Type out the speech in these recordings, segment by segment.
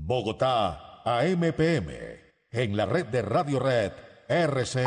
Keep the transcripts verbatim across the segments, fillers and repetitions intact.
Bogotá, A M P M, en la red de Radio Red R C N.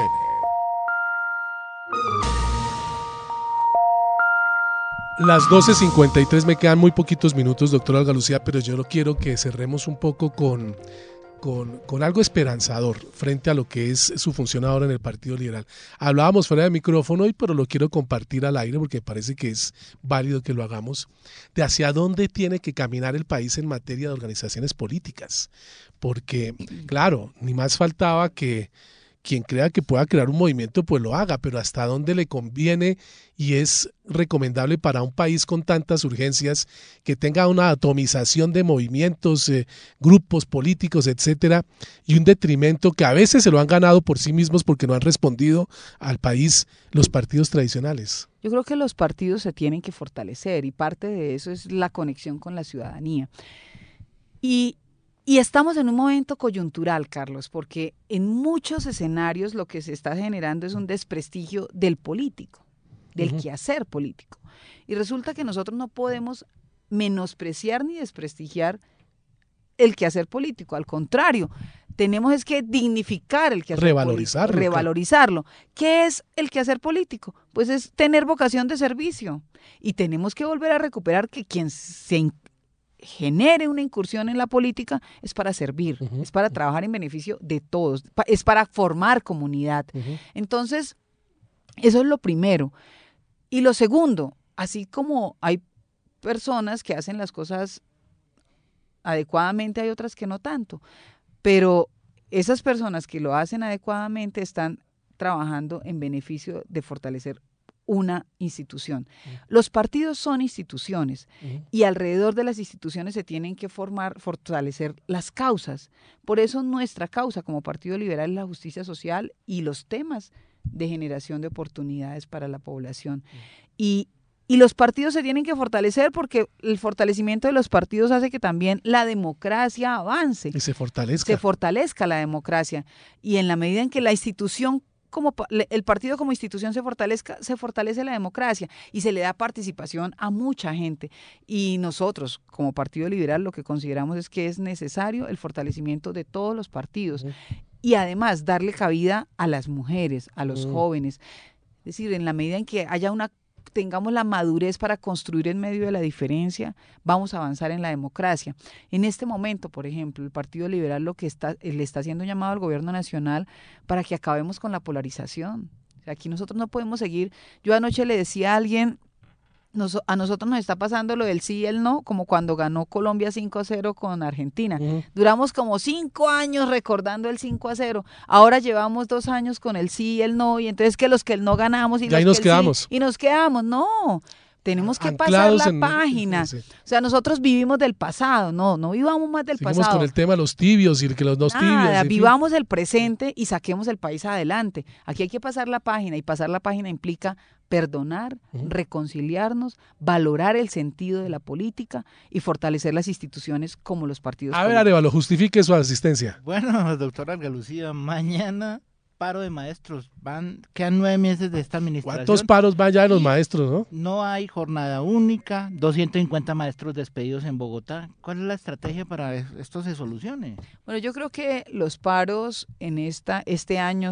Las doce cincuenta y tres, me quedan muy poquitos minutos, doctor Olga Lucía, pero yo no quiero que cerremos un poco con, con, con algo esperanzador frente a lo que es su función ahora en el Partido Liberal. Hablábamos fuera de micrófono, y pero lo quiero compartir al aire porque me parece que es válido que lo hagamos, de hacia dónde tiene que caminar el país en materia de organizaciones políticas. Porque, claro, ni más faltaba que quien crea que pueda crear un movimiento, pues lo haga, pero hasta dónde le conviene y es recomendable para un país con tantas urgencias que tenga una atomización de movimientos, eh, grupos políticos, etcétera, y un detrimento que a veces se lo han ganado por sí mismos porque no han respondido al país los partidos tradicionales. Yo creo que los partidos se tienen que fortalecer y parte de eso es la conexión con la ciudadanía. Y Y estamos en un momento coyuntural, Carlos, porque en muchos escenarios lo que se está generando es un desprestigio del político, del uh-huh. quehacer político. Y resulta que nosotros no podemos menospreciar ni desprestigiar el quehacer político, al contrario, tenemos es que dignificar el quehacer revalorizarlo, político, revalorizarlo. Claro. ¿Qué es el quehacer político? Pues es tener vocación de servicio y tenemos que volver a recuperar que quien se genere una incursión en la política es para servir, uh-huh. es para trabajar en beneficio de todos, es para formar comunidad. Uh-huh. Entonces, eso es lo primero. Y lo segundo, así como hay personas que hacen las cosas adecuadamente, hay otras que no tanto, pero esas personas que lo hacen adecuadamente están trabajando en beneficio de fortalecer una institución. Uh-huh. Los partidos son instituciones uh-huh. y alrededor de las instituciones se tienen que formar, fortalecer las causas. Por eso nuestra causa como Partido Liberal es la justicia social y los temas de generación de oportunidades para la población. Uh-huh. Y, y los partidos se tienen que fortalecer porque el fortalecimiento de los partidos hace que también la democracia avance. Y se fortalezca. Se fortalezca la democracia. Y en la medida en que la institución como el partido como institución se fortalezca, se fortalece la democracia y se le da participación a mucha gente. Y nosotros, como Partido Liberal, lo que consideramos es que es necesario el fortalecimiento de todos los partidos uh-huh. y además darle cabida a las mujeres, a los uh-huh. jóvenes. Es decir, en la medida en que haya una tengamos la madurez para construir en medio de la diferencia, vamos a avanzar en la democracia. En este momento, por ejemplo, el Partido Liberal lo que está, le está haciendo un llamado al gobierno nacional para que acabemos con la polarización. O sea, aquí nosotros no podemos seguir. Yo anoche le decía a alguien, nos, a nosotros nos está pasando lo del sí y el no, como cuando ganó Colombia cinco a cero con Argentina. Uh-huh. Duramos como cinco años recordando el cinco a cero. Ahora llevamos dos años con el sí y el no, y entonces que los que el no ganamos y y los ahí que nos el quedamos. sí, y nos quedamos. No, tenemos que Anclados pasar la en, página. Sí, sí. O sea, nosotros vivimos del pasado, no, no vivamos más del Seguimos pasado. con el tema de los tibios y que los dos Nada, tibios. vivamos fin. el presente y saquemos el país adelante. Aquí hay que pasar la página y pasar la página implica perdonar, uh-huh. reconciliarnos, valorar el sentido de la política y fortalecer las instituciones como los partidos A políticos. ver, Arevalo, justifique su asistencia. Bueno, doctora Olga Lucía, mañana paro de maestros, van quedan nueve meses de esta administración. ¿Cuántos paros van ya de los maestros, no? No hay jornada única, doscientos cincuenta maestros despedidos en Bogotá. ¿Cuál es la estrategia para que esto se solucione? Bueno, yo creo que los paros en esta este año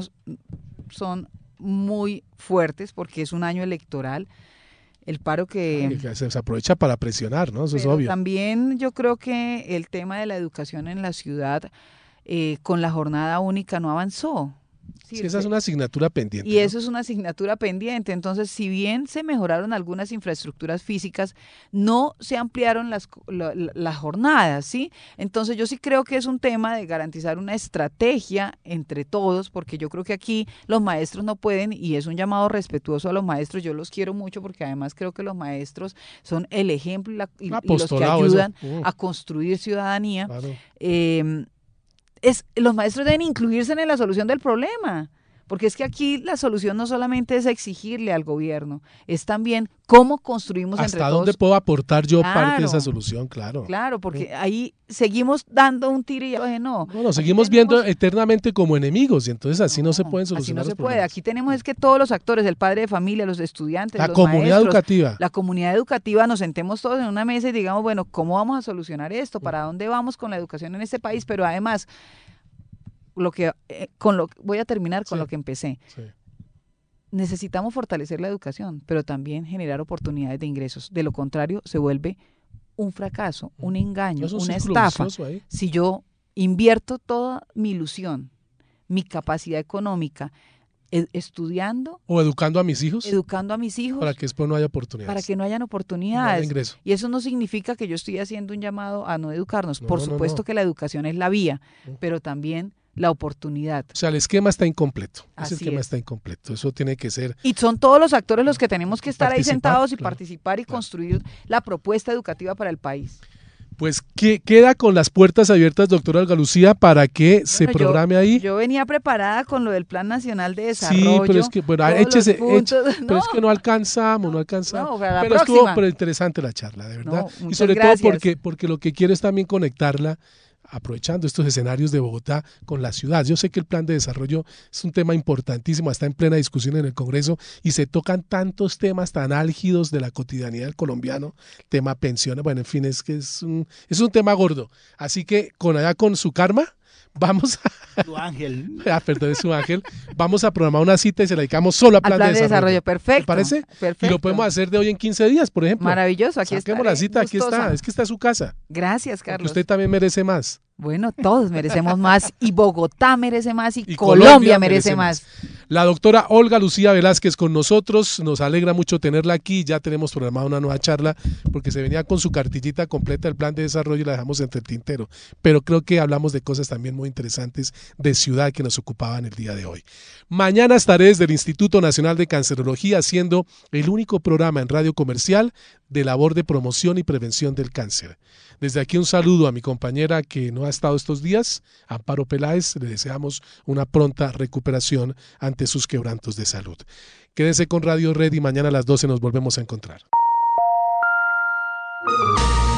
son muy fuertes porque es un año electoral. El paro que... Ay, que se, se aprovecha para presionar, ¿no? Eso es pero obvio. También yo creo que el tema de la educación en la ciudad eh, con la jornada única no avanzó. Sí, sí, esa es una asignatura pendiente. Y ¿no? eso es una asignatura pendiente. Entonces, si bien se mejoraron algunas infraestructuras físicas, no se ampliaron las, la, las jornadas, ¿sí? Entonces, yo sí creo que es un tema de garantizar una estrategia entre todos, porque yo creo que aquí los maestros no pueden, y es un llamado respetuoso a los maestros, yo los quiero mucho porque además creo que los maestros son el ejemplo y, la, y, y los que ayudan uh. a construir ciudadanía. Claro. Eh, Es, los maestros deben incluirse en la solución del problema, porque es que aquí la solución no solamente es exigirle al gobierno, es también cómo construimos entre todos. ¿Hasta dónde puedo aportar yo Claro, parte de esa solución? Claro. Claro, porque ahí seguimos dando un tiro y ya dije, no. No, nos seguimos tenemos... viendo eternamente como enemigos y entonces así no, no se pueden Así solucionar no se los puede. problemas. Aquí tenemos es que todos los actores, el padre de familia, los estudiantes, la los comunidad maestros, educativa. La comunidad educativa, nos sentemos todos en una mesa y digamos, bueno, ¿cómo vamos a solucionar esto? ¿Para dónde vamos con la educación en este país? Pero además, lo que eh, con lo voy a terminar con sí. lo que empecé. Sí. Necesitamos fortalecer la educación, pero también generar oportunidades de ingresos. De lo contrario, se vuelve un fracaso, un engaño, un una estafa. Si yo invierto toda mi ilusión, mi capacidad económica, ed- estudiando o educando a mis hijos, educando a mis hijos para que después no haya oportunidades, para que no hayan oportunidades, no haya ingreso. Y eso no significa que yo estoy haciendo un llamado a no educarnos. No, Por no, supuesto no. que la educación es la vía, no. pero también la oportunidad. O sea, el esquema está incompleto. Así Ese esquema es. está incompleto. Eso tiene que ser. Y son todos los actores los que tenemos que estar ahí sentados y claro, participar y claro. construir la propuesta educativa para el país. Pues que queda con las puertas abiertas, doctora Olga Lucía, para que bueno, se programe yo, ahí. Yo venía preparada con lo del Plan Nacional de Desarrollo. Sí, pero es que, bueno, échese, échese, no, pero es que no alcanzamos, no alcanzamos. No, pero próxima. estuvo pero interesante la charla, de verdad. No, y sobre gracias. todo porque, porque lo que quiero es también conectarla, aprovechando estos escenarios de Bogotá con la ciudad. Yo sé que el plan de desarrollo es un tema importantísimo, está en plena discusión en el Congreso y se tocan tantos temas tan álgidos de la cotidianidad del colombiano, tema pensiones, bueno, en fin, es que es un, es un tema gordo. Así que con allá con su karma, vamos a... Su ángel. ah, perdón, es su ángel. Vamos a programar una cita y se la dedicamos solo al plan, plan de, de desarrollo. desarrollo. Perfecto. ¿Te parece? Perfecto. Y lo podemos hacer de hoy en quince días, por ejemplo. Maravilloso, aquí está. Saquemos la cita, aquí está. Es que está su casa. Gracias, Carlos. Porque usted también merece más. Bueno, todos merecemos más y Bogotá merece más y, y Colombia, Colombia merece, merece más. más. La doctora Olga Lucía Velázquez con nosotros, nos alegra mucho tenerla aquí, ya tenemos programada una nueva charla porque se venía con su cartillita completa del plan de desarrollo y la dejamos entre el tintero, pero creo que hablamos de cosas también muy interesantes de ciudad que nos ocupaban el día de hoy. Mañana estaré desde el Instituto Nacional de Cancerología haciendo el único programa en radio comercial de labor de promoción y prevención del cáncer. Desde aquí un saludo a mi compañera que no ha estado estos días, Amparo Peláez, le deseamos una pronta recuperación ante sus quebrantos de salud. Quédense con Radio Red y mañana a las doce nos volvemos a encontrar.